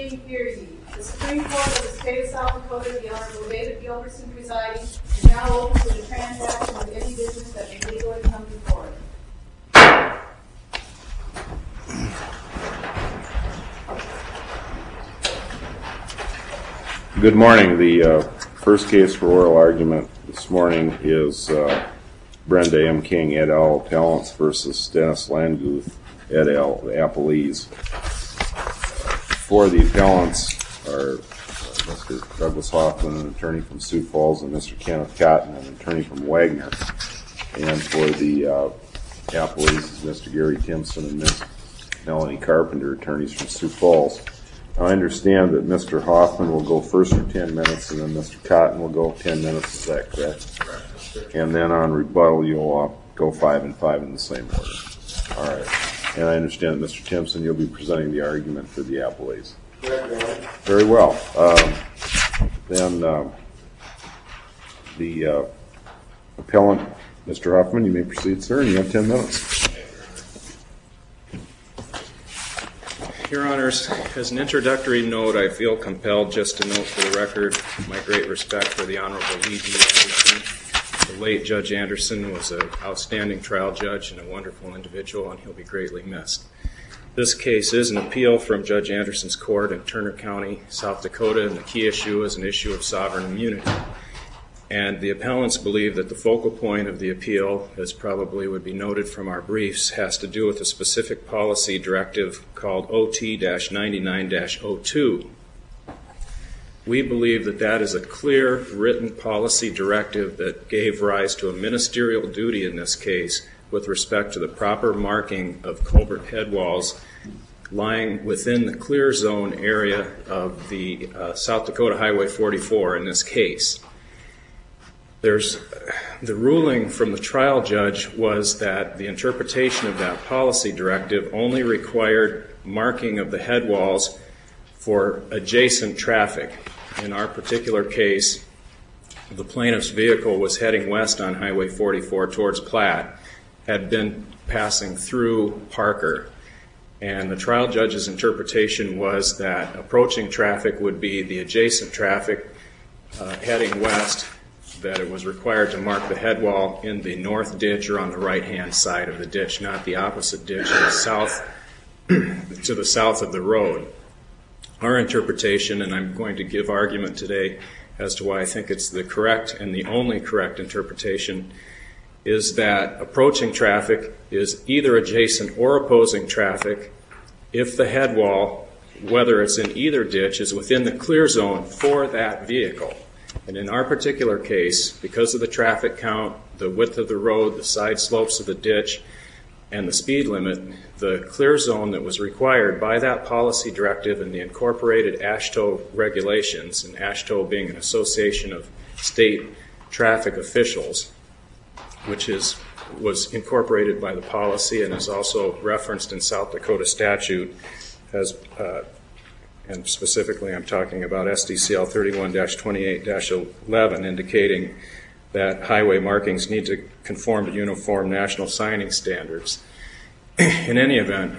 ye, hear ye. The Supreme Court of the State of South Dakota, the Honorable David Gilbertson presiding, is now open to the transaction of any business that may legally come before it. Good morning. The first case for oral argument this morning is Brenda M. King et al. Appellants versus Dennis Landguth et al. Appellees. For the appellants are Mr. Douglas Hoffman, an attorney from Sioux Falls, and Mr. Kenneth Cotton, an attorney from Wagner. And for the appellees is Mr. Gary Timpson and Ms. Melanie Carpenter, attorneys from Sioux Falls. I understand that Mr. Hoffman will go first for 10 minutes, and then Mr. Cotton will go 10 minutes. Is that correct? Correct. And then on rebuttal, you'll go 5 and 5 in the same order. All right. And I understand that Mr. Timpson, you'll be presenting the argument for the appellees. Correct. Very well. Then the appellant, Mr. Hoffman, you may proceed, sir, and you have 10 minutes. Your Honors, as an introductory note, I feel compelled just to note for the record my great respect for the Honorable Lee D. Anderson. The late Judge Anderson was an outstanding trial judge and a wonderful individual, and he'll be greatly missed. This case is an appeal from Judge Anderson's court in Turner County, South Dakota, and the key issue is an issue of sovereign immunity. And the appellants believe that the focal point of the appeal, as probably would be noted from our briefs, has to do with a specific policy directive called OT-99-02. We believe that that is a clear written policy directive that gave rise to a ministerial duty in this case with respect to the proper marking of culvert head walls lying within the clear zone area of the South Dakota Highway 44 in this case. The ruling from the trial judge was that the interpretation of that policy directive only required marking of the head walls for adjacent traffic. In our particular case, the plaintiff's vehicle was heading west on Highway 44 towards Platte, had been passing through Parker, and the trial judge's interpretation was that approaching traffic would be the adjacent traffic heading west, that it was required to mark the head wall in the north ditch or on the right-hand side of the ditch, not the opposite ditch to the south of the road. Our interpretation, and I'm going to give argument today as to why I think it's the correct and the only correct interpretation, is that approaching traffic is either adjacent or opposing traffic if the head wall, whether it's in either ditch, is within the clear zone for that vehicle. And in our particular case, because of the traffic count, the width of the road, the side slopes of the ditch, and the speed limit, the clear zone that was required by that policy directive and the incorporated AASHTO regulations, and AASHTO being an association of state traffic officials, which was incorporated by the policy and is also referenced in South Dakota statute as and specifically I'm talking about SDCL 31-28-11, indicating that highway markings need to conform to uniform national signing standards. In any event,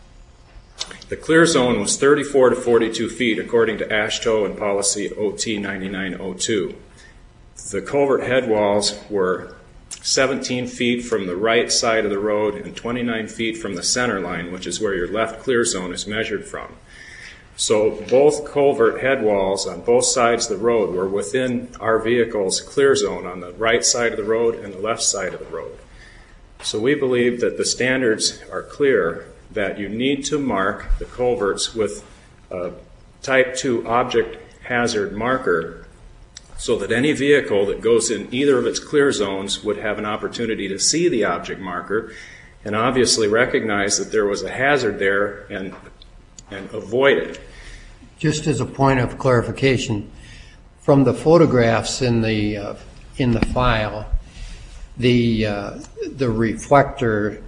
the clear zone was 34 to 42 feet according to AASHTO and policy OT-99-02. The culvert head walls were 17 feet from the right side of the road and 29 feet from the center line, which is where your left clear zone is measured from. So both culvert head walls on both sides of the road were within our vehicle's clear zone on the right side of the road and the left side of the road. So we believe that the standards are clear that you need to mark the culverts with a type 2 object hazard marker so that any vehicle that goes in either of its clear zones would have an opportunity to see the object marker and obviously recognize that there was a hazard there and avoid it. Just as a point of clarification, from the photographs in the file, the reflector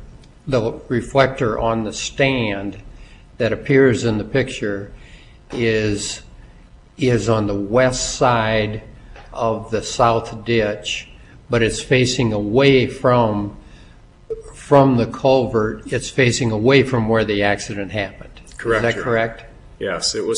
on the stand that appears in the picture is on the west side of the south ditch, but it's facing away from the culvert. It's facing away from where the accident happened. Correct. Is that correct? Yes, it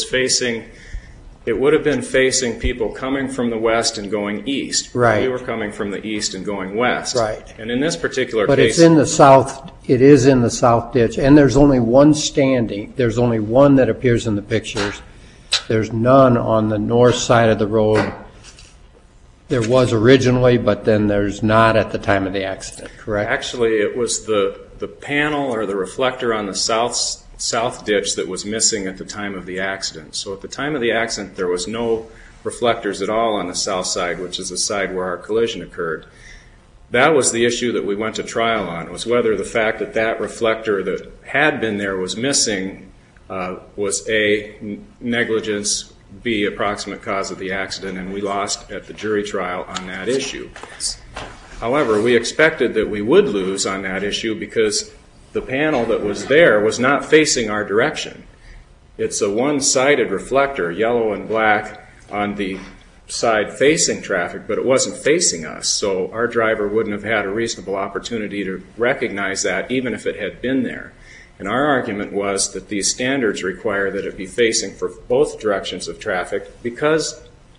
would have been facing people coming from the west and going east. Right. We were coming from the east and going west. Right. And in this particular But case... it's in the south, it is in the south ditch, and there's only one standing. There's only one that appears in the pictures. There's none on the north side of the road. There was originally, but then there's not at the time of the accident, correct? Actually, it was the panel or the reflector on the south ditch that was missing at the time of the accident. So at the time of the accident, there was no reflectors at all on the south side, which is the side where our collision occurred. That was the issue that we went to trial on, was whether the fact that that reflector that had been there was missing was A, negligence, B, approximate cause of the accident, and we lost at the jury trial on that issue. However, we expected that we would lose on that issue because the panel that was there was not facing our direction. It's a one-sided reflector, yellow and black, on the side facing traffic, but it wasn't facing us, so our driver wouldn't have had a reasonable opportunity to recognize that even if it had been there. And our argument was that these standards require that it be facing for both directions of traffic because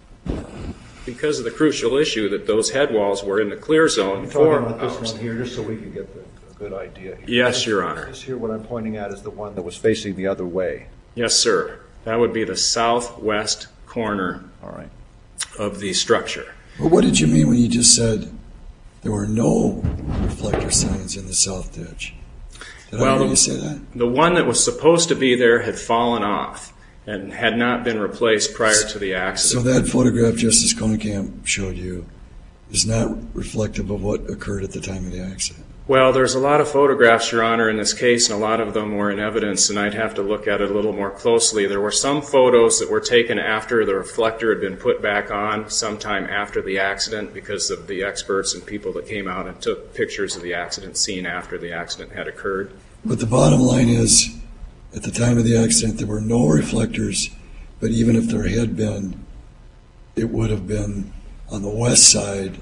of the crucial issue that those head walls were in the clear zone for talking about this ours. one here, just so we can get a good idea. Yes, Your Honor. This here, what I'm pointing at is the one that was facing the other way. Yes, sir. That would be the southwest corner All right. of the structure. But what did you mean when you just said there were no reflector signs in the south ditch? Did I hear you say that? The one that was supposed to be there had fallen off and had not been replaced prior to the So accident. that photograph Justice Kohnenkamp showed you is not reflective of what occurred at the time of the accident. Well, there's a lot of photographs, Your Honor, in this case, and a lot of them were in evidence, and I'd have to look at it a little more closely. There were some photos that were taken after the reflector had been put back on sometime after the accident because of the experts and people that came out and took pictures of the accident scene after the accident had occurred. But the bottom line is, at the time of the accident, there were no reflectors, but even if there had been, it would have been on the west side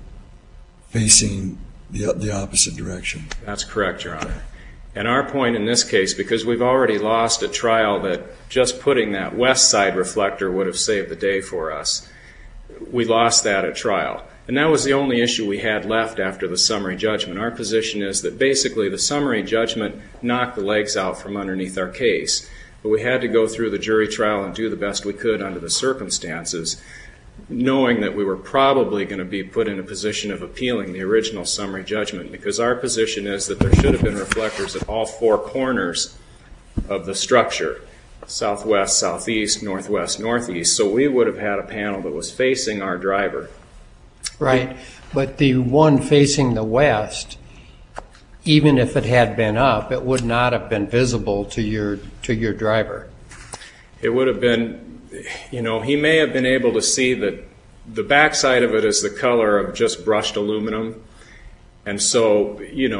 facing the opposite direction. That's correct, Your Honor. And our point in this case, because we've already lost a trial that just putting that west side reflector would have saved the day for us, we lost that at trial. And that was the only issue we had left after the summary judgment. Our position is that basically the summary judgment knocked the legs out from underneath our case. But we had to go through the jury trial and do the best we could under the circumstances, knowing that we were probably going to be put in a position of appealing the original summary judgment, because our position is that there should have been reflectors at all four corners of the structure, southwest, southeast, northwest, northeast, so we would have had a panel that was facing our driver. Right, but the one facing the west, even if it had been up, it would not have been visible to your driver. It would have been, he may have been able to see that the backside of it is the color of just brushed aluminum, and so,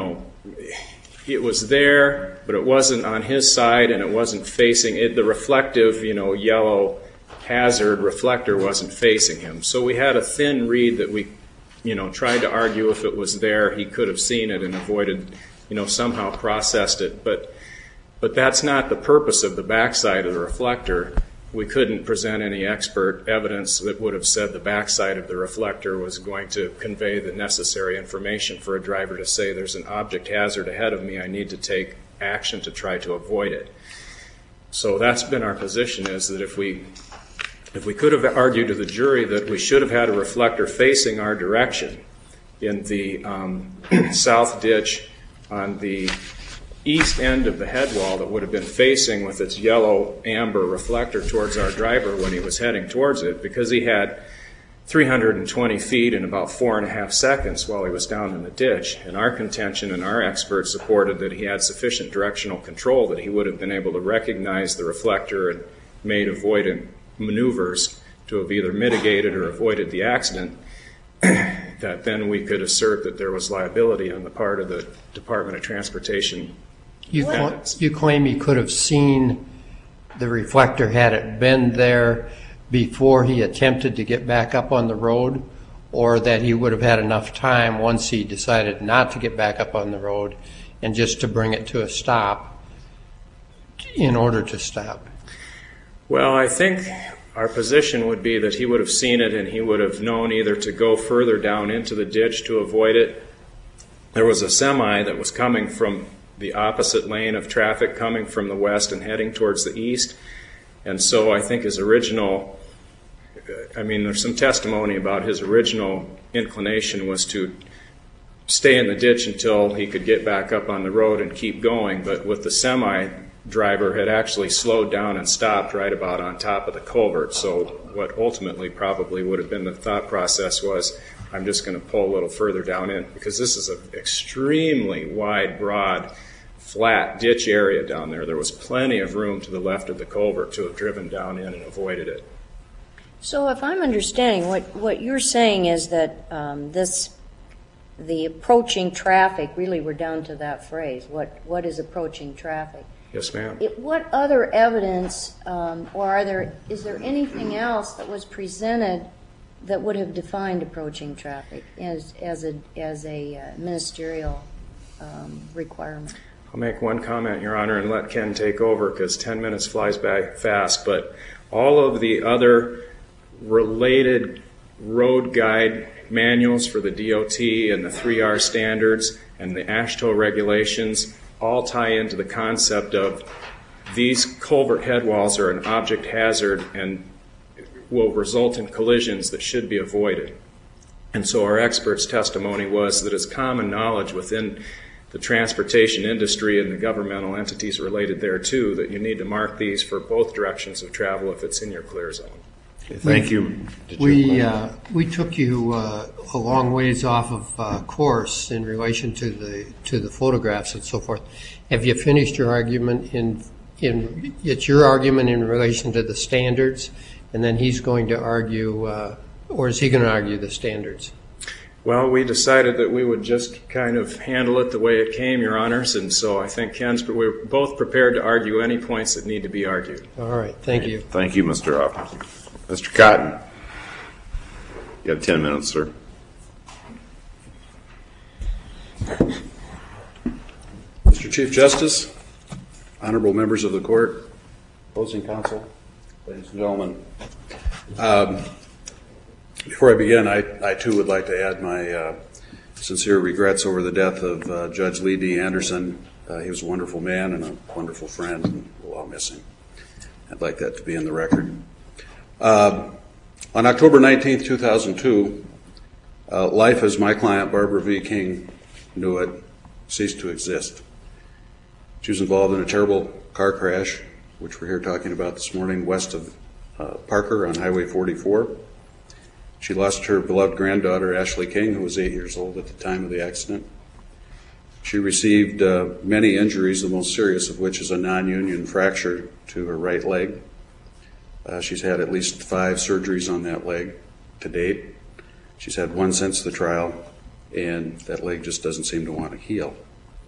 it was there, but it wasn't on his side, and it wasn't facing it. The reflective, yellow hazard reflector wasn't facing him. So we had a thin reed that we, tried to argue if it was there, he could have seen it and avoided, somehow processed it. But that's not the purpose of the backside of the reflector. We couldn't present any expert evidence that would have said the backside of the reflector was going to convey the necessary information for a driver to say there's an object hazard ahead of me, I need to take action to try to avoid it. So that's been our position, is that if we could have argued to the jury that we should have had a reflector facing our direction in the south ditch on the east end of the head wall that would have been facing with its yellow amber reflector towards our driver when he was heading towards it, because he had 320 feet in about 4.5 seconds while he was down in the ditch. And our contention and our experts supported that he had sufficient directional control that he would have been able to recognize the reflector and made avoidant maneuvers to have either mitigated or avoided the accident, that then we could assert that there was liability on the part of the Department of Transportation. You claim he could have seen the reflector had it been there before he attempted to get back up on the road, or that he would have had enough time once he decided not to get back up on the road and just to bring it to a stop in order to stop? Well, I think our position would be that he would have seen it and he would have known either to go further down into the ditch to avoid it. There was a semi that was coming from the opposite lane of traffic, coming from the west and heading towards the east. And so I think his original, there's some testimony about his original inclination was to stay in the ditch until he could get back up on the road and keep going. But with the semi, driver had actually slowed down and stopped right about on top of the culvert. So what ultimately probably would have been the thought process was, I'm just going to pull a little further down in, because this is an extremely wide, broad, flat ditch area down there. There was plenty of room to the left of the culvert to have driven down in and avoided it. So if I'm understanding, what you're saying is that the approaching traffic, really we're down to that phrase, what is approaching traffic? Yes, ma'am. What other evidence, or is there anything else that was presented that would have defined approaching traffic as a ministerial requirement? I'll make one comment, Your Honor, and let Ken take over, because 10 minutes flies by fast. But all of the other related road guide manuals for the DOT and the 3R standards and the AASHTO regulations all tie into the concept of these culvert head walls are an object hazard and will result in collisions that should be avoided. And so our expert's testimony was that it's common knowledge within the transportation industry and the governmental entities related thereto that you need to mark these for both directions of travel if it's in your clear zone. Okay, thank you. We took you a long ways off of course in relation to the photographs and so forth. Have you finished your argument it's your argument in relation to the standards, and then he's going to argue, or is he going to argue the standards? Well, we decided that we would just kind of handle it the way it came, Your Honors, and so I think we're both prepared to argue any points that need to be argued. All right, thank you. Thank you, Mr. Hoffman. Mr. Cotton, you have 10 minutes, sir. Mr. Chief Justice, honorable members of the court, opposing counsel, ladies and gentlemen. Before I begin, I too would like to add my sincere regrets over the death of Judge Lee D. Anderson. He was a wonderful man and a wonderful friend, and we'll all miss him. I'd like that to be in the record. On October 19th, 2002, life as my client, Barbara V. King, knew it, ceased to exist. She was involved in a terrible car crash, which we're here talking about this morning, west of Parker on Highway 44. She lost her beloved granddaughter, Ashley King, who was 8 years old at the time of the accident. She received many injuries, the most serious of which is a non-union fracture to her right leg. She's had at least 5 surgeries on that leg to date. She's had one since the trial, and that leg just doesn't seem to want to heal.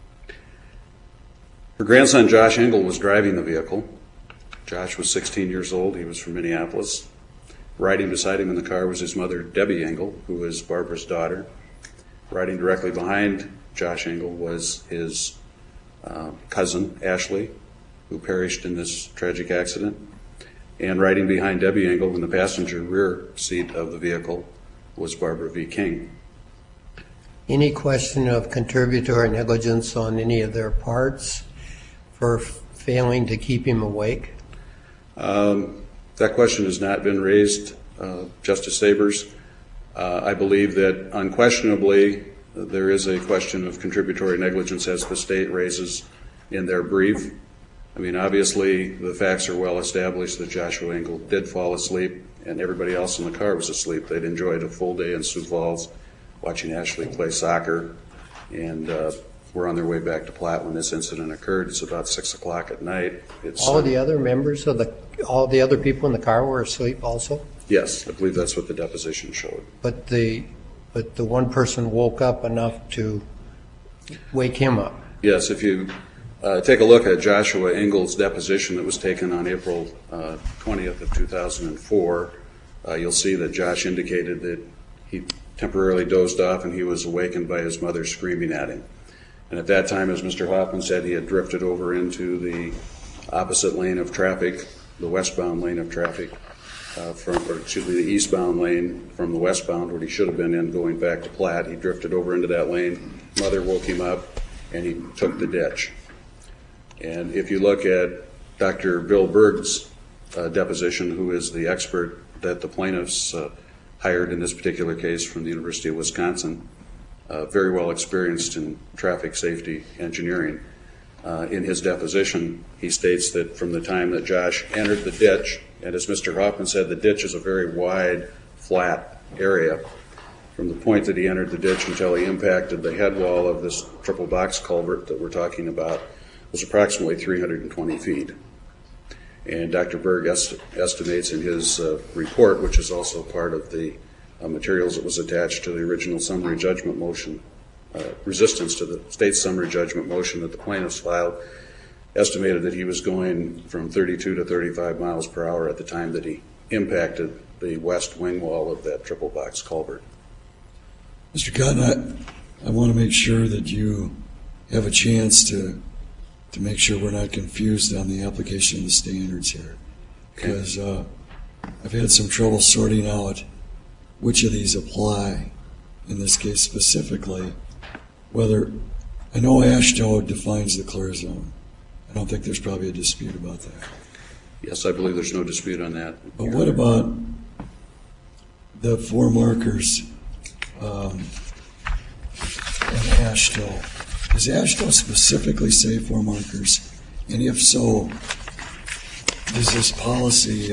Her grandson, Josh Engel, was driving the vehicle. Josh was 16 years old. He was from Minneapolis. Riding beside him in the car was his mother, Debbie Engel, who is Barbara's daughter. Riding directly behind Josh Engel was his cousin, Ashley, who perished in this tragic accident. And riding behind Debbie Engel in the passenger rear seat of the vehicle was Barbara V. King. Any question of contributory negligence on any of their parts for failing to keep him awake? That question has not been raised, Justice Sabers. I believe that unquestionably there is a question of contributory negligence as the state raises in their brief. I mean, obviously the facts are well established that Joshua Engel did fall asleep and everybody else in the car was asleep. They'd enjoyed a full day in Sioux Falls watching Ashley play soccer, and were on their way back to Platte when this incident occurred. It's about 6 o'clock at night. All the other members of all the other people in the car were asleep also? Yes, I believe that's what the deposition showed. But the one person woke up enough to wake him up? Yes, if you take a look at Joshua Engel's deposition that was taken on April 20th of 2004, you'll see that Josh indicated that he temporarily dozed off and he was awakened by his mother screaming at him. And at that time, as Mr. Hoffman said, he had drifted over into the opposite lane of traffic the westbound lane of traffic, the eastbound lane from the westbound, where he should have been in going back to Platte. He drifted over into that lane. Mother woke him up, and he took the ditch. And if you look at Dr. Bill Berg's deposition, who is the expert that the plaintiffs hired in this particular case from the University of Wisconsin, very well experienced in traffic safety engineering. In his deposition, he states that from the time that Josh entered the ditch, and as Mr. Hoffman said, the ditch is a very wide, flat area. From the point that he entered the ditch until he impacted the head wall of this triple box culvert that we're talking about was approximately 320 feet. And Dr. Berg estimates in his report, which is also part of the materials that was attached to the original summary judgment motion, resistance to the state's summary judgment motion that the plaintiffs filed, estimated that he was going from 32 to 35 miles per hour at the time that he impacted the west wing wall of that triple box culvert. Mr. Cotton, I want to make sure that you have a chance to make sure we're not confused on the application of the standards here, because I've had some trouble sorting out which of these apply in this case specifically. Whether I know AASHTO defines the clear zone. I don't think there's probably a dispute about that. Yes, I believe there's no dispute on that. But what about the 4 markers in AASHTO? Does AASHTO specifically say 4 markers? And if so, does this policy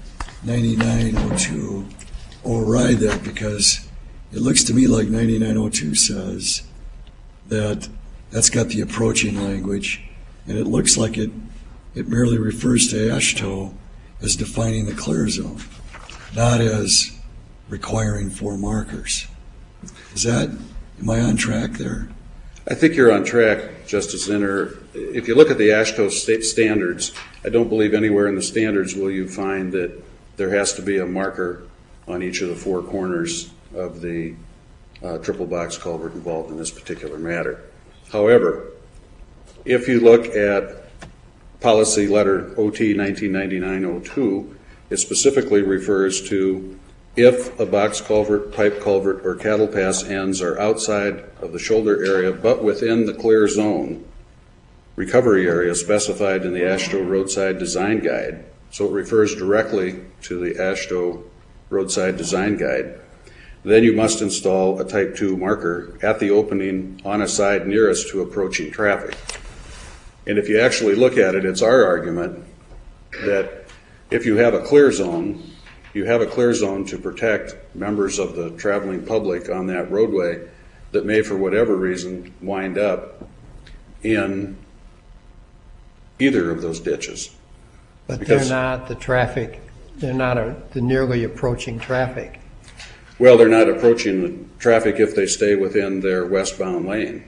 9902 override that? Because it looks to me like 9902 says that that's got the approaching language, and it looks like it merely refers to AASHTO as defining the clear zone, not as requiring 4 markers. Am I on track there? I think you're on track, Justice Zinner. If you look at the AASHTO state standards, I don't believe anywhere in the standards will you find that there has to be a marker on each of the 4 corners of the triple box culvert involved in this particular matter. However, if you look at policy letter OT 1999-02, it specifically refers to if a box culvert, pipe culvert, or cattle pass ends are outside of the shoulder area but within the clear zone recovery area specified in the AASHTO roadside design guide. So it refers directly to the AASHTO roadside design guide. Then you must install a type 2 marker at the opening on a side nearest to approaching traffic. And if you actually look at it, it's our argument that if you have a clear zone, you have a clear zone to protect members of the traveling public on that roadway that may, for whatever reason, wind up in either of those ditches. But they're not the traffic, they're not the nearly approaching traffic. Well, they're not approaching the traffic if they stay within their westbound lane.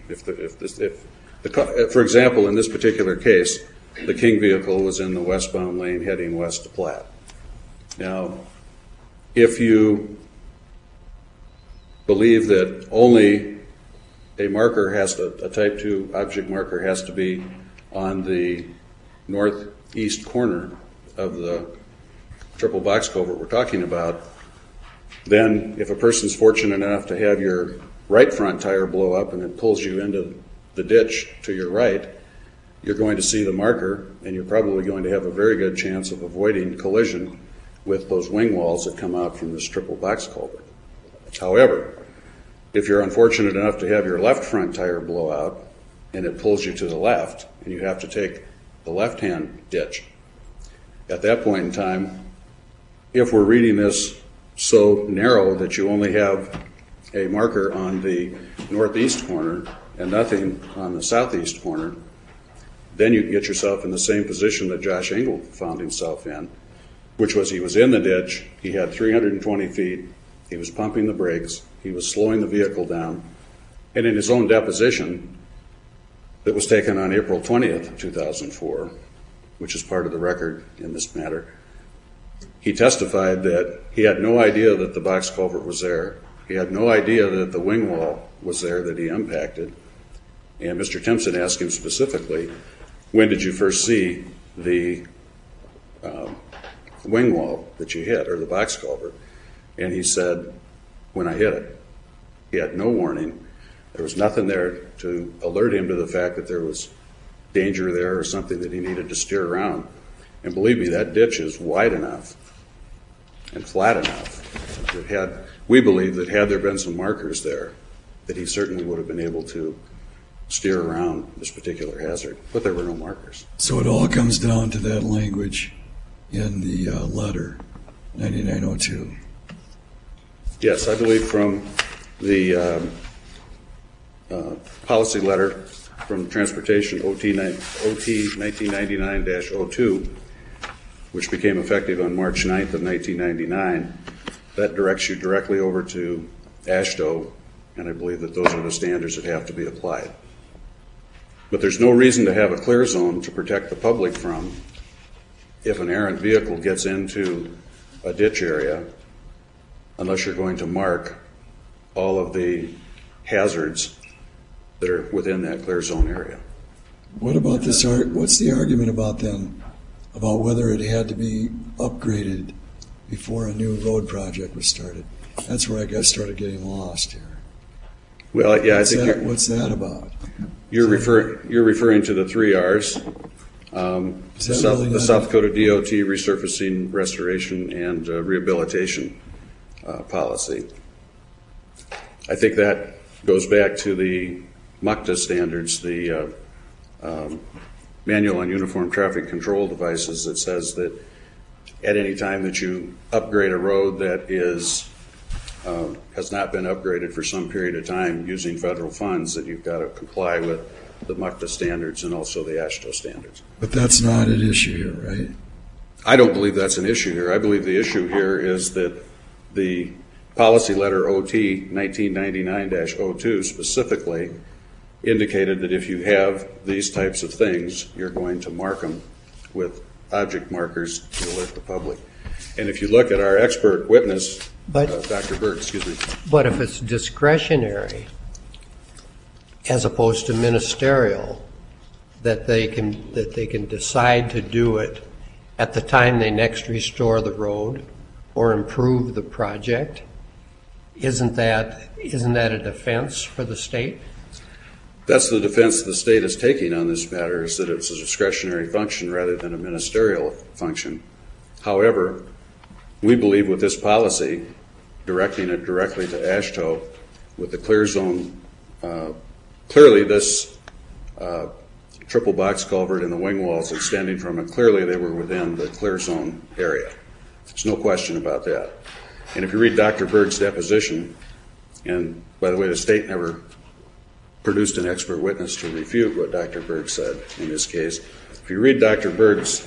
For example, in this particular case, the King vehicle was in the westbound lane heading west to Platte. Now, if you believe that only a marker a type 2 object marker has to be on the northeast corner of the triple box culvert we're talking about, then if a person's fortunate enough to have your right front tire blow up and it pulls you into the ditch to your right, you're going to see the marker, and you're probably going to have a very good chance of avoiding collision with those wing walls that come out from this triple box culvert. However, if you're unfortunate enough to have your left front tire blow out and it pulls you to the left and you have to take the left-hand ditch, at that point in time, if we're reading this so narrow that you only have a marker on the northeast corner and nothing on the southeast corner, then you get yourself in the same position that Josh Engel found himself in, which was he was in the ditch, he had 320 feet, he was pumping the brakes, he was slowing the vehicle down, and in his own deposition that was taken on April 20th, 2004, which is part of the record in this matter, he testified that he had no idea that the box culvert was there, he had no idea that the wing wall was there that he impacted, and Mr. Timpson asked him specifically, when did you first see the wing wall that you hit, or the box culvert. And he said, when I hit it, he had no warning. There was nothing there to alert him to the fact that there was danger there or something that he needed to steer around. And believe me, that ditch is wide enough and flat enough that we believe that had there been some markers there, that he certainly would have been able to steer around this particular hazard, but there were no markers. So it all comes down to that language in the letter, 9902. Yes, I believe from the policy letter from Transportation OT 1999-02, which became effective on March 9th of 1999, that directs you directly over to AASHTO, and I believe that those are the standards that have to be applied. But there's no reason to have a clear zone to protect the public from if an errant vehicle gets into a ditch area, unless you're going to mark all of the hazards that are within that clear zone area. What about this? What's the argument about then, about whether it had to be upgraded before a new road project was started? That's where I started getting lost here. Well, yeah, I think what's that about? You're referring to the 3 R's: the South Dakota DOT resurfacing, restoration, and rehabilitation policy. I think that goes back to the MUCTA standards, the Manual on Uniform Traffic Control Devices, that says that at any time that you upgrade a road that has not been upgraded for some period of time using federal funds, that you've got to comply with the MUCTA standards and also the AASHTO standards. But that's not an issue here, right? I don't believe that's an issue here. I believe the issue here is that the policy letter OT 1999-02 specifically indicated that if you have these types of things, you're going to mark them with object markers to alert the public. And if you look at our expert witness, Dr. Berg, But if it's discretionary as opposed to ministerial, that they can decide to do it at the time they next restore the road or improve the project, isn't that a defense for the state? That's the defense the state is taking on this matter, is that it's a discretionary function rather than a ministerial function. However, we believe with this policy, directing it directly to AASHTO with the clear zone, clearly this triple box culvert and the wing walls extending from it, clearly they were within the clear zone area. There's no question about that. And if you read Dr. Berg's deposition, and by the way, the state never produced an expert witness to refute what Dr. Berg said in this case. If you read Dr. Berg's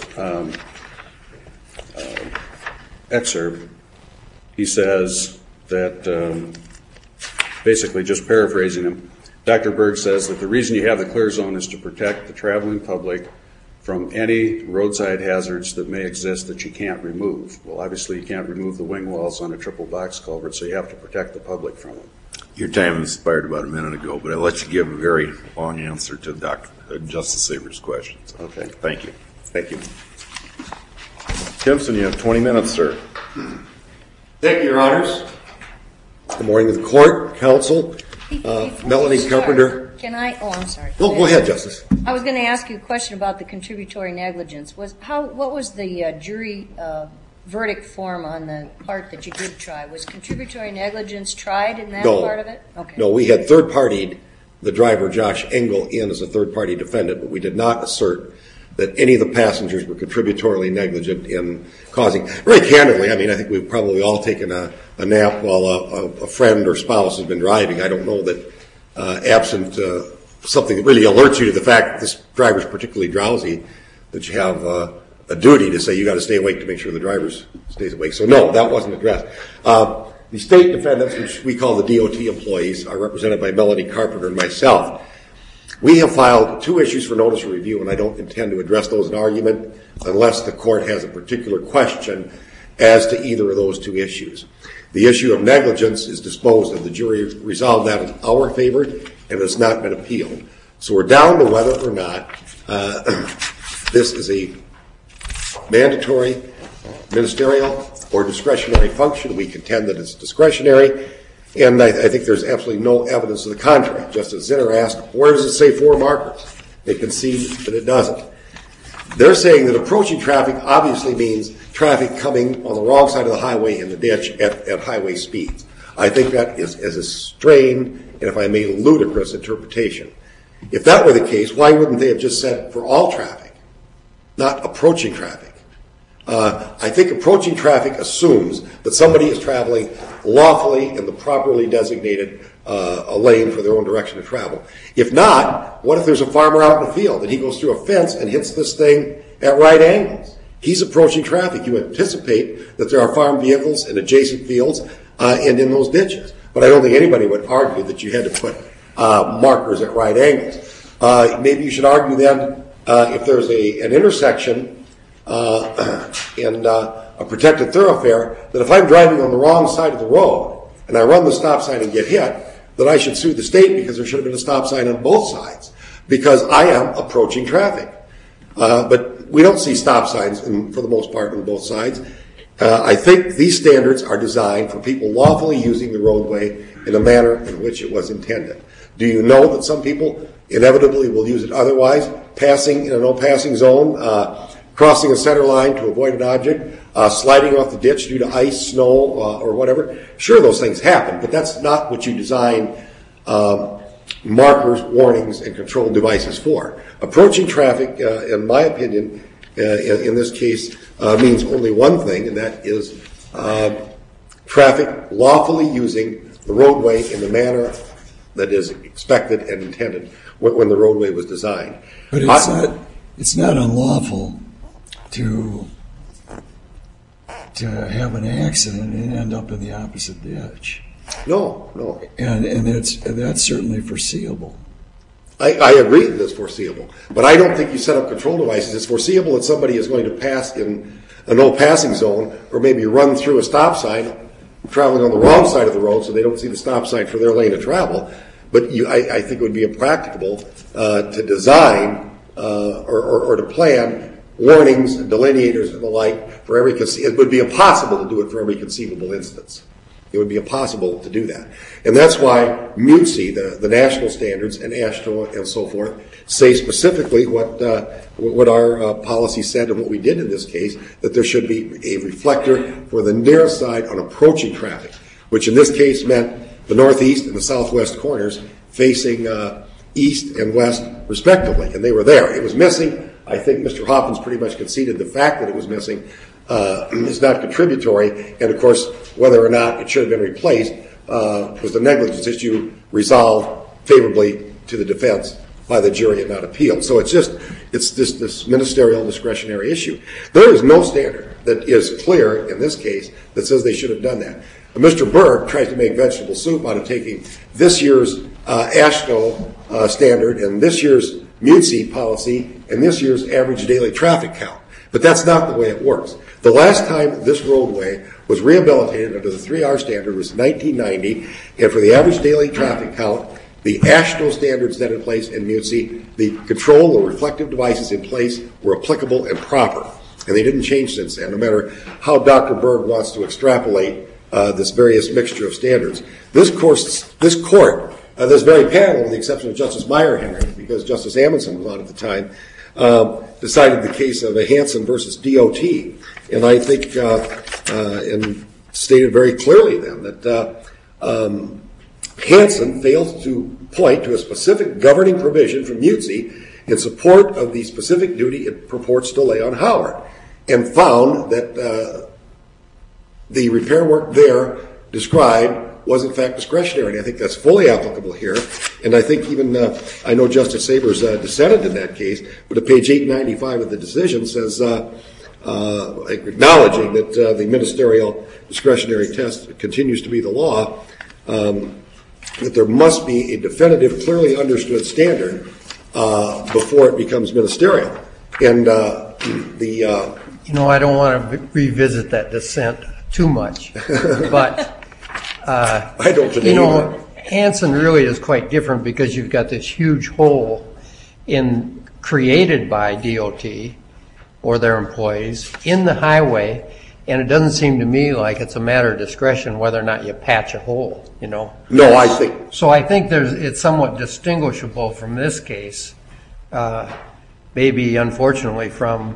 excerpt, he says that, basically just paraphrasing him, Dr. Berg says that the reason you have the clear zone is to protect the traveling public from any roadside hazards that may exist that you can't remove. Well, obviously you can't remove the wing walls on a triple box culvert, so you have to protect the public from them. Your time expired about a minute ago, but I'll let you give a very long answer to Justice Saber's questions. Okay. Thank you. Thank you. Timpson, you have 20 minutes, sir. Thank you, Your Honors. Good morning to the court, counsel. Melanie Carpenter. Can I? Oh, I'm sorry. No, go ahead, Justice. I was going to ask you a question about the contributory negligence. What was the jury verdict form on the part that you did try? Was contributory negligence tried in that part of it? Okay. No, we had third-partied the driver, Josh Engel, in as a third-party defendant, but we did not assert that any of the passengers were contributorily negligent in causing. Very candidly, I mean, I think we've probably all taken a nap while a friend or spouse has been driving. I don't know that absent something that really alerts you to the fact that this driver's particularly drowsy, that you have a duty to say you got to stay awake to make sure the driver stays awake. So no, that wasn't addressed. The state defendants, which we call the DOT employees, are represented by Melanie Carpenter and myself. We have filed 2 issues for notice of review, and I don't intend to address those in argument unless the court has a particular question as to either of those 2 issues. The issue of negligence is disposed of. The jury resolved that in our favor, and has not been appealed. So we're down to whether or not this is a mandatory ministerial or discretionary function. We contend that it's discretionary, and I think there's absolutely no evidence to the contrary. Justice Zinner asked, where does it say 4 markers? They concede that it doesn't. They're saying that approaching traffic obviously means traffic coming on the wrong side of the highway in the ditch at highway speeds. I think that is a strained and, if I may, ludicrous interpretation. If that were the case, why wouldn't they have just said for all traffic, not approaching traffic? I think approaching traffic assumes that somebody is traveling lawfully in the properly designated a lane for their own direction of travel. If not, what if there's a farmer out in the field and he goes through a fence and hits this thing at right angles? He's approaching traffic. You anticipate that there are farm vehicles in adjacent fields and in those ditches. But I don't think anybody would argue that you had to put markers at right angles. Maybe you should argue then if there's an intersection and a protected thoroughfare, that if I'm driving on the wrong side of the road and I run the stop sign and get hit, that I should sue the state because there should have been a stop sign on both sides because I am approaching traffic. But we don't see stop signs, for the most part, on both sides. I think these standards are designed for people lawfully using the roadway in a manner in which it was intended. Do you know that some people inevitably will use it otherwise, passing in a no-passing zone, crossing a center line to avoid an object, sliding off the ditch due to ice, snow, or whatever? Sure, those things happen, but that's not what you design markers, warnings, and control devices for. Approaching traffic, in my opinion, in this case, means only one thing, and that is traffic lawfully using the roadway in the manner that is expected and intended when the roadway was designed. But it's not unlawful to have an accident and end up in the opposite ditch. No. And that's certainly foreseeable. I agree that it's foreseeable. But I don't think you set up control devices. It's foreseeable that somebody is going to pass in a no-passing zone or maybe run through a stop sign traveling on the wrong side of the road so they don't see the stop sign for their lane of travel. But I think it would be impracticable to design or to plan warnings, delineators, and the like for every it would be impossible to do it for every conceivable instance. It would be impossible to do that. And that's why MUTC, the national standards, and AASHTO and so forth, say specifically what our policy said and what we did in this case, that there should be a reflector for the near side on approaching traffic, which in this case meant the northeast and the southwest corners facing east and west respectively. And they were there. It was missing. I think Mr. Hoffman's pretty much conceded the fact that it was missing is not contributory, and of course, whether or not it should have been replaced was the negligence issue resolved favorably to the defense by the jury and not appealed. So it's this ministerial discretionary issue. There is no standard that is clear in this case that says they should have done that. Mr. Berg tries to make vegetable soup out of taking this year's AASHTO standard and this year's MUTC policy and this year's average daily traffic count. But that's not the way it works. The last time this roadway was rehabilitated under the 3R standard was 1990, and for the average daily traffic count, the AASHTO standards that in place in MUTC, the control or reflective devices in place were applicable and proper. And they didn't change since then, no matter how Dr. Berg wants to extrapolate this various mixture of standards. This court, this very panel, with the exception of Justice Meyer Henry, because Justice Amundsen was on at the time, decided the case of Hansen versus DOT. And I think, and stated very clearly then, that Hansen failed to point to a specific governing provision from MUTC in support of the specific duty it purports to lay on Howard, and found that the repair work there described was in fact discretionary. And I think that's fully applicable here. And I think even, I know Justice Sabers dissented in that case, but at page 895 of the decision says, acknowledging that the ministerial discretionary test continues to be the law, that there must be a definitive, clearly understood standard before it becomes ministerial. And I don't want to revisit that dissent too much, but I don't believe Hansen really is quite different because you've got this huge hole created by DOT or their employees in the highway, and it doesn't seem to me like it's a matter of discretion whether or not you patch a hole, you know? No, I think. So I think it's somewhat distinguishable from this case, maybe unfortunately from,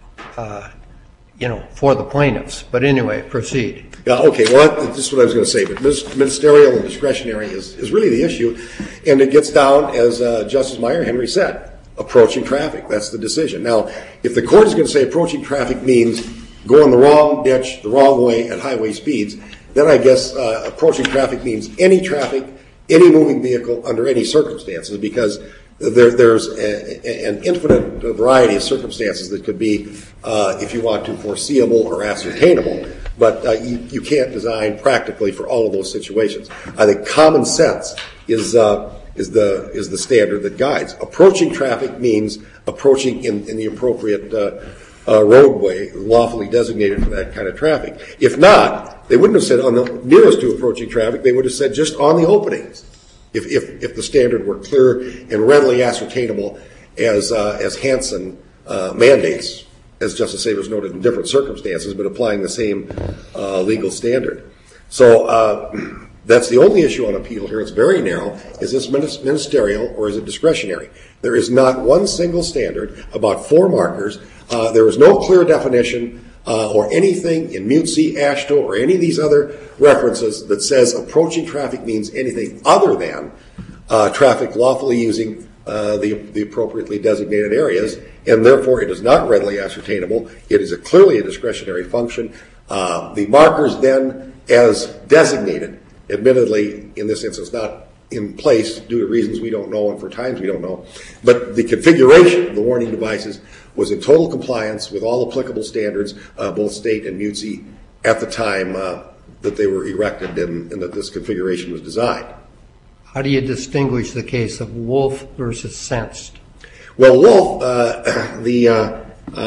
for the plaintiffs. But anyway, proceed. Yeah, okay, well, this is what I was going to say, but ministerial and discretionary is really the issue, and it gets down, as Justice Meyer Henry said, approaching traffic. That's the decision. Now, if the court is going to say approaching traffic means going the wrong ditch, the wrong way at highway speeds, then I guess approaching traffic means any traffic, any moving vehicle under any circumstances, because there's an infinite variety of circumstances that could be, if you want to, foreseeable or ascertainable. But you can't design practically for all of those situations. I think common sense is the standard that guides. Approaching traffic means approaching in the appropriate roadway lawfully designated for that kind of traffic. If not, they wouldn't have said on the nearest to approaching traffic. They would have said just on the openings. If the standard were clear and readily ascertainable, as Hansen mandates, as Justice Savers noted, in different circumstances, but applying the same legal standard. So that's the only issue on appeal here. It's very narrow. Is this ministerial or is it discretionary? There is not one single standard about 4 markers. There is no clear definition or anything in Mutzy, AASHTO, or any of these other references that says approaching traffic means anything other than traffic lawfully using the appropriately designated areas, and therefore it is not readily ascertainable. It is clearly a discretionary function. The markers then, as designated, admittedly in this instance not in place due to reasons we don't know and for times we don't know, but the configuration of the warning devices was in total compliance with all applicable standards, both state and Mutzy, at the time that they were erected and that this configuration was designed. How do you distinguish the case of Wolf versus Sensed? Well, Wolf, the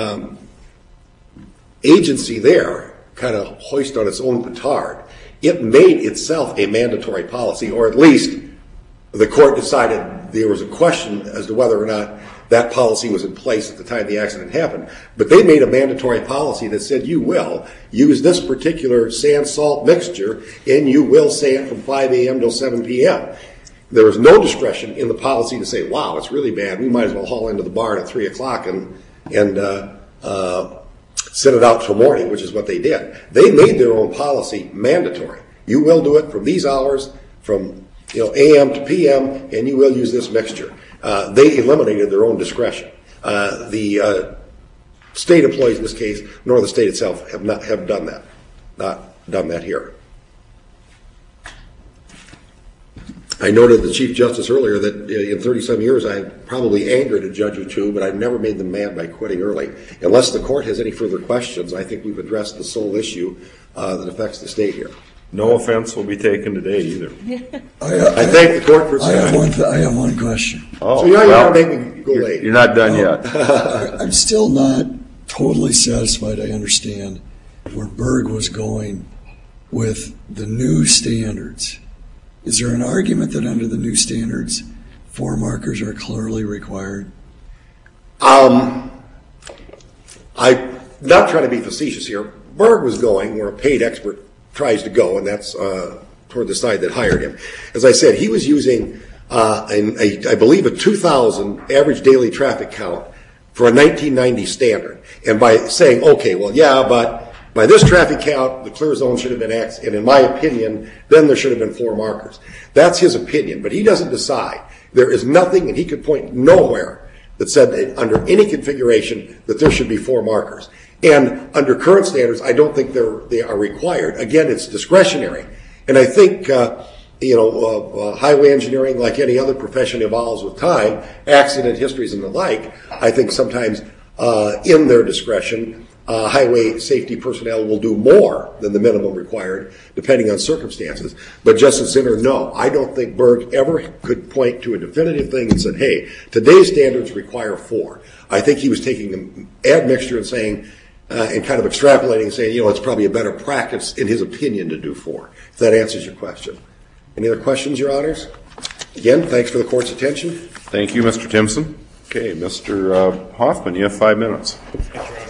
agency there kind of hoisted on its own petard. It made itself a mandatory policy, or at least the court decided there was a question as to whether or not that policy was in place at the time the accident happened. But they made a mandatory policy that said you will use this particular sand-salt mixture and you will sand from 5 a.m. till 7 p.m. There was no discretion in the policy to say, wow, it's really bad. We might as well haul into the barn at 3 o'clock and sit it out till morning, which is what they did. They made their own policy mandatory. You will do it from these hours, from a.m. to p.m., and you will use this mixture. They eliminated their own discretion. The state employees in this case, nor the state itself, have done that. Not done that here. I noted the Chief Justice earlier that in 30-some years I probably angered a judge or two, but I've never made them mad by quitting early. Unless the court has any further questions, I think we've addressed the sole issue that affects the state here. No offense will be taken today either. I thank the court for saying I have one question. Oh, so you're going to make me go late. You're not done yet. I'm still not totally satisfied. I understand where Berg was going with the new standards. Is there an argument that under the new standards, 4 markers are clearly required? I'm not trying to be facetious here. Berg was going where a paid expert tries to go, and that's toward the side that hired him. As I said, he was using, I believe, a 2,000 average daily traffic count for a 1990 standard. And by saying, okay, well, yeah, but by this traffic count, the clear zone should have been X, and in my opinion, then there should have been 4 markers. That's his opinion, but he doesn't decide. There is nothing, and he could point nowhere that said that under any configuration that there should be 4 markers. And under current standards, I don't think they are required. Again, it's discretionary. And I think, highway engineering, like any other profession, evolves with time, accident histories and the like. I think sometimes in their discretion, highway safety personnel will do more than the minimum required, depending on circumstances. But Justice Zinner, no, I don't think Berg ever could point to a definitive thing and said, hey, today's standards require 4. I think he was taking an admixture and saying, and kind of extrapolating and saying, it's probably a better practice, in his opinion, to do 4. If that answers your question. Any other questions, Your Honors? Again, thanks for the court's attention. Thank you, Mr. Timpson. Okay, Mr. Hoffman, you have 5 minutes. Thank you, Your Honor.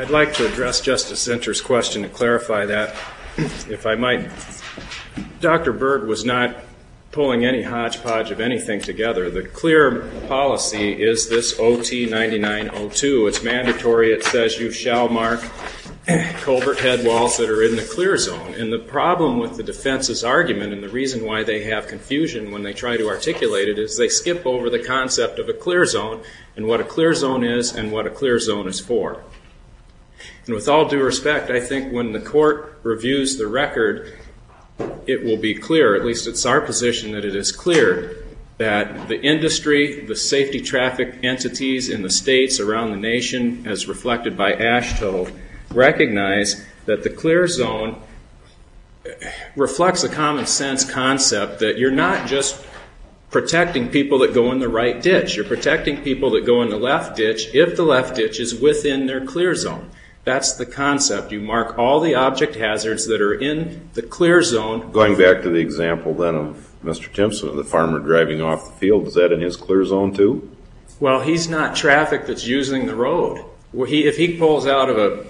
I'd like to address Justice Zinter's question and clarify that, if I might. Dr. Berg was not pulling any hodgepodge of anything together. The clear policy is this OT 9902. It's mandatory. It says you shall mark culvert head walls that are in the clear zone. And the problem with the defense's argument, and the reason why they have confusion when they try to articulate it, is they skip over the concept of a clear zone and what a clear zone is and what a clear zone is for. And with all due respect, I think when the court reviews the record, it will be clear, at least it's our position that it is clear, that the industry, the safety traffic entities in the states around the nation, as reflected by AASHTO, recognize that the clear zone reflects a common sense concept that you're not just protecting people that go in the right ditch. You're protecting people that go in the left ditch if the left ditch is within their clear zone. That's the concept. You mark all the object hazards that are in the clear zone. Going back to the example then of Mr. Timpson, the farmer driving off the field, is that in his clear zone too? Well, he's not traffic that's using the road. If he pulls out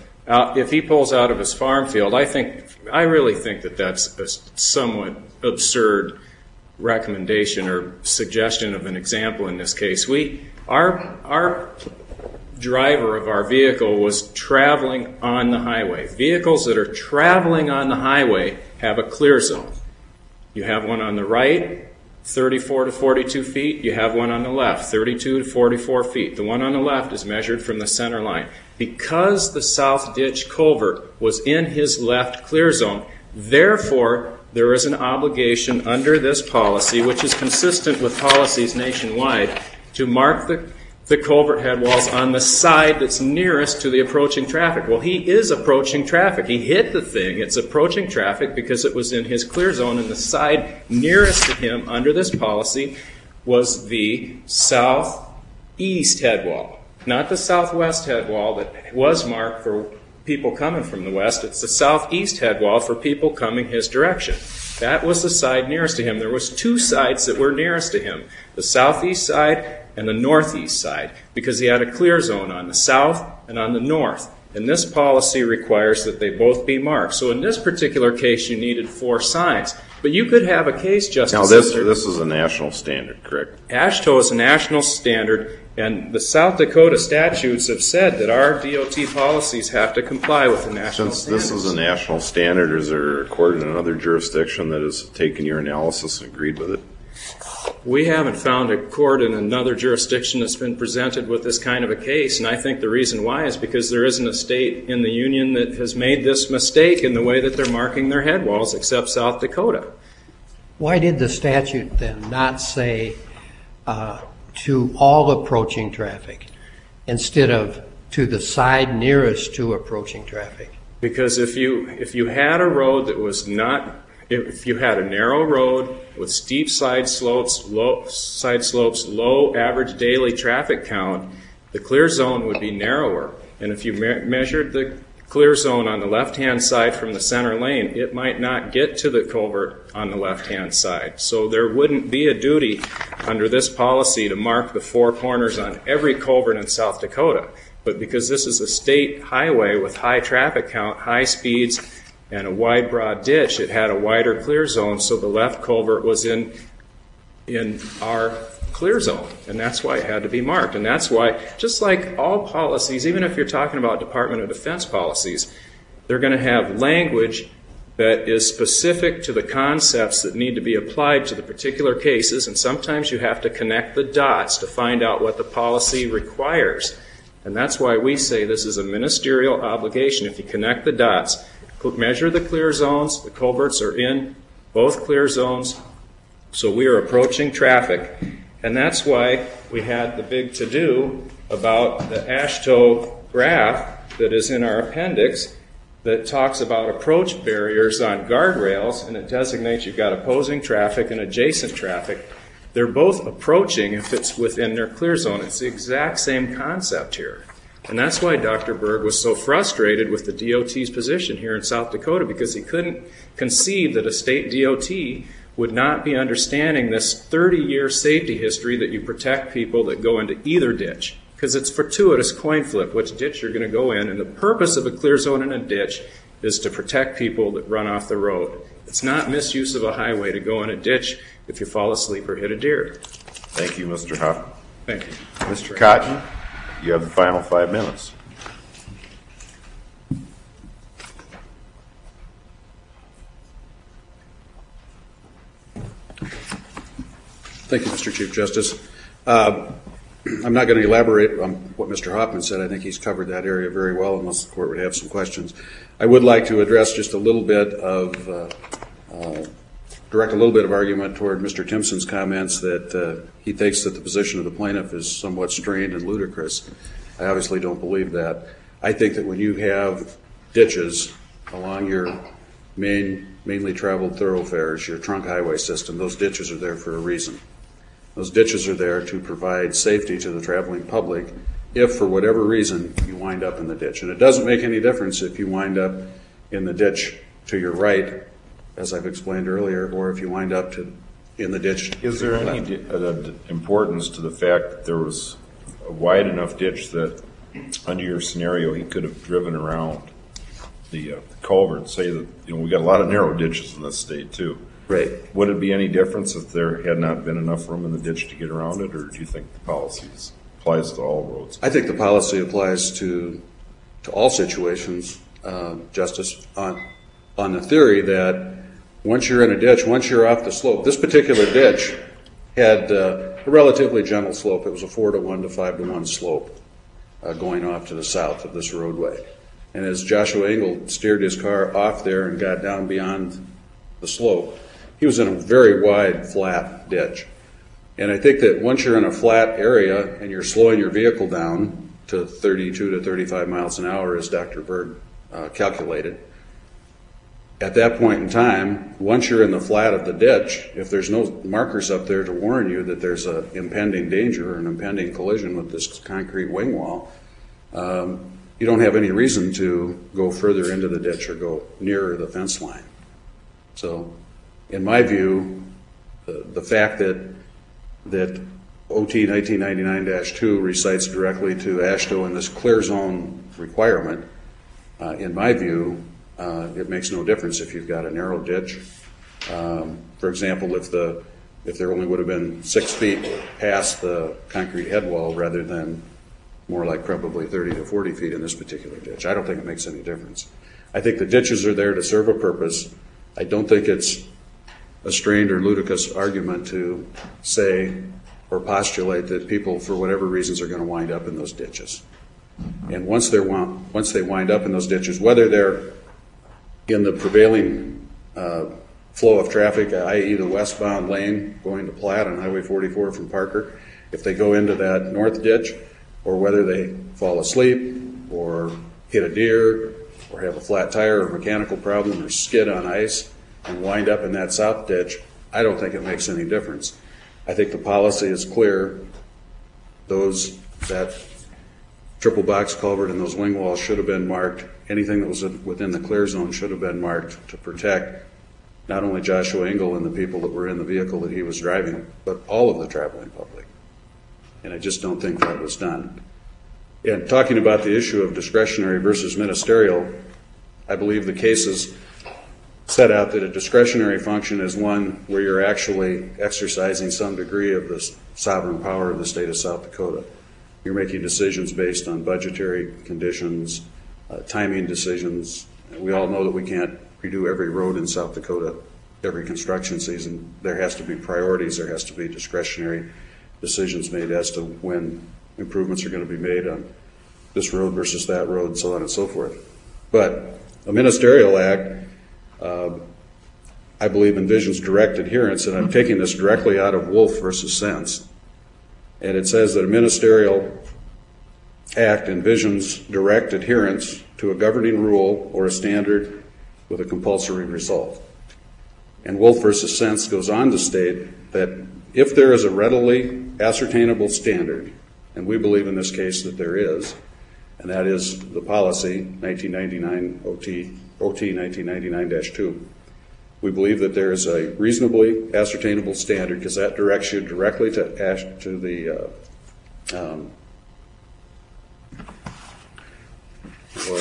of his farm field, I really think that that's a somewhat absurd recommendation or suggestion of an example in this case. Our driver of our vehicle was traveling on the highway. Vehicles that are traveling on the highway have a clear zone. You have one on the right, 34 to 42 feet. You have one on the left, 32 to 44 feet. The one on the left is measured from the center line. Because the south ditch culvert was in his left clear zone, therefore there is an obligation under this policy, which is consistent with policies nationwide, to mark the culvert head walls on the side that's nearest to the approaching traffic. Well, he is approaching traffic. He hit the thing. It's approaching traffic because it was in his clear zone, and the side nearest to him under this policy was the southeast head wall, not the southwest head wall that was marked for people coming from the west. It's the southeast head wall for people coming his direction. That was the side nearest to him. There was two sides that were nearest to him, the southeast side and the northeast side, because he had a clear zone on the south and on the north. And this policy requires that they both be marked. So in this particular case, you needed 4 signs. But you could have a case, Justice. Now, this is a national standard, correct? AASHTO is a national standard, and the South Dakota statutes have said that our DOT policies have to comply with the national standards. Since this is a national standard, is there a court in another jurisdiction that has taken your analysis and agreed with it? We haven't found a court in another jurisdiction that's been presented with this kind of a case, and I think the reason why is because there isn't a state in the union that has made this mistake in the way that they're marking their head walls except South Dakota. Why did the statute then not say to all approaching traffic instead of to the side nearest to approaching traffic? Because if you had a road that was not, if you had a narrow road with steep side slopes, low average daily traffic count, the clear zone would be narrower. And if you measured the clear zone on the left-hand side from the center lane, it might not get to the culvert on the left-hand side. So there wouldn't be a duty under this policy to mark the 4 corners on every culvert in South Dakota. But because this is a state highway with high traffic count, high speeds, and a wide, broad ditch, it had a wider clear zone, so the left culvert was in our clear zone, and that's why it had to be marked. And that's why, just like all policies, even if you're talking about Department of Defense policies, they're going to have language that is specific to the concepts that need to be applied to the particular cases, and sometimes you have to connect the dots to find out what the policy requires. And that's why we say this is a ministerial obligation. If you connect the dots, measure the clear zones, the culverts are in both clear zones, so we are approaching traffic. And that's why we had the big to-do about the AASHTO graph that is in our appendix that talks about approach barriers on guardrails, and it designates you've got opposing traffic and adjacent traffic. They're both approaching if it's within their clear zone. It's the exact same concept here. And that's why Dr. Berg was so frustrated with the DOT's position here in South Dakota, because he couldn't conceive that a state DOT would not be understanding this 30-year safety history that you protect people that go into either ditch. because it's fortuitous coin flip which ditch you're going to go in, and the purpose of a clear zone in a ditch is to protect people that run off the road. It's not misuse of a highway to go in a ditch if you fall asleep or hit a deer. Thank you, Mr. Huff. Thank you. Mr. Cotton, you have the final 5 minutes. Thank you, Mr. Chief Justice. I'm not going to elaborate on what Mr. Hoffman said. I think he's covered that area very well, unless the court would have some questions. I would like to address just a little bit of, direct a little bit of argument toward Mr. Timpson's comments that he thinks that the position of the plaintiff is somewhat strained and ludicrous. I obviously don't believe that. I think that when you have ditches along your mainly traveled thoroughfares, your trunk highway system, those ditches are there for a reason. Those ditches are there to provide safety to the traveling public if, for whatever reason, you wind up in the ditch. And it doesn't make any difference if you wind up in the ditch to your right, as I've explained earlier, or if you wind up in the ditch. Is there any importance to the fact that there was a wide enough ditch that, under your scenario, he could have driven around the culvert? Say that, we got a lot of narrow ditches in this state, too. Right. Would it be any difference if there had not been enough room in the ditch to get around it, or do you think the policy applies to all roads? I think the policy applies to all situations, Justice, on the theory that once you're in a ditch, once you're off the slope, this particular ditch had a relatively gentle slope. It was a 4-to-1 to 5-to-1 slope going off to the south of this roadway. And as Joshua Engel steered his car off there and got down beyond the slope, he was in a very wide, flat ditch. And I think that once you're in a flat area and you're slowing your vehicle down to 32 to 35 miles an hour, as Dr. Berg calculated, at that point in time, once you're in the flat of the ditch, if there's no markers up there to warn you that there's an impending danger or an impending collision with this concrete wing wall, you don't have any reason to go further into the ditch or go nearer the fence line. So, in my view, the fact that OT 1999-2 recites directly to AASHTO in this clear zone requirement, in my view, it makes no difference if you've got a narrow ditch. For example, if there only would have been 6 feet past the concrete head wall rather than more like probably 30 to 40 feet in this particular ditch, I don't think it makes any difference. I think the ditches are there to serve a purpose. I don't think it's a strained or ludicrous argument to say or postulate that people, for whatever reasons, are going to wind up in those ditches. And once they wind up in those ditches, whether they're in the prevailing flow of traffic, i.e. the westbound lane going to Platte on Highway 44 from Parker, if they go into that north ditch, or whether they fall asleep or hit a deer or have a flat tire or mechanical problem or skid on ice and wind up in that south ditch, I don't think it makes any difference. I think the policy is clear. That triple box culvert and those wing walls should have been marked. Anything that was within the clear zone should have been marked to protect not only Joshua Engel and the people that were in the vehicle that he was driving, but all of the traveling public. And I just don't think that was done. And talking about the issue of discretionary versus ministerial, I believe the cases set out that a discretionary function is one where you're actually exercising some degree of the sovereign power of the state of South Dakota. You're making decisions based on budgetary conditions, timing decisions. We all know that we can't redo every road in South Dakota every construction season. There has to be priorities. There has to be discretionary decisions made as to when improvements are going to be made on this road versus that road, and so on and so forth. But a ministerial act, I believe, envisions direct adherence, and I'm taking this directly out of Wolf versus Sense. And it says that a ministerial act envisions direct adherence to a governing rule or a standard with a compulsory result. And Wolf versus Sense goes on to state that if there is a readily ascertainable standard, and we believe in this case that there is, and that is the policy 1999 OT 1999-2, we believe that there is a reasonably ascertainable standard because that directs you directly to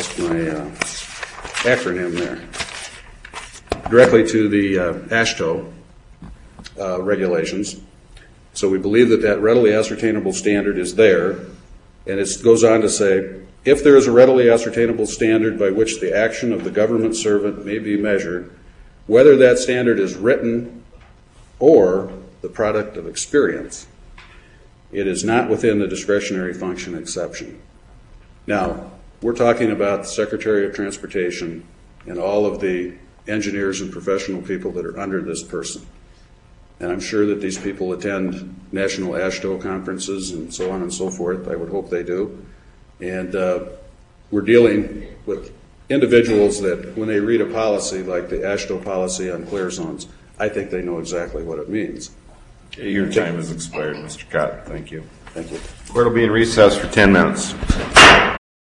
lost my acronym there. Directly to the AASHTO regulations. So we believe that that readily ascertainable standard is there, and it goes on to say, if there is a readily ascertainable standard by which the action of the government servant may be measured, whether that standard is written or the product of experience, it is not within the discretionary function exception. Now, we're talking about the Secretary of Transportation and all of the engineers and professional people that are under this person. And I'm sure that these people attend national AASHTO conferences and so on and so forth. I would hope they do. And we're dealing with individuals that when they read a policy like the AASHTO policy on clear zones, I think they know exactly what it means. Your time has expired, Mr. Cott. Thank you. Thank you. Court will be in recess for 10 minutes.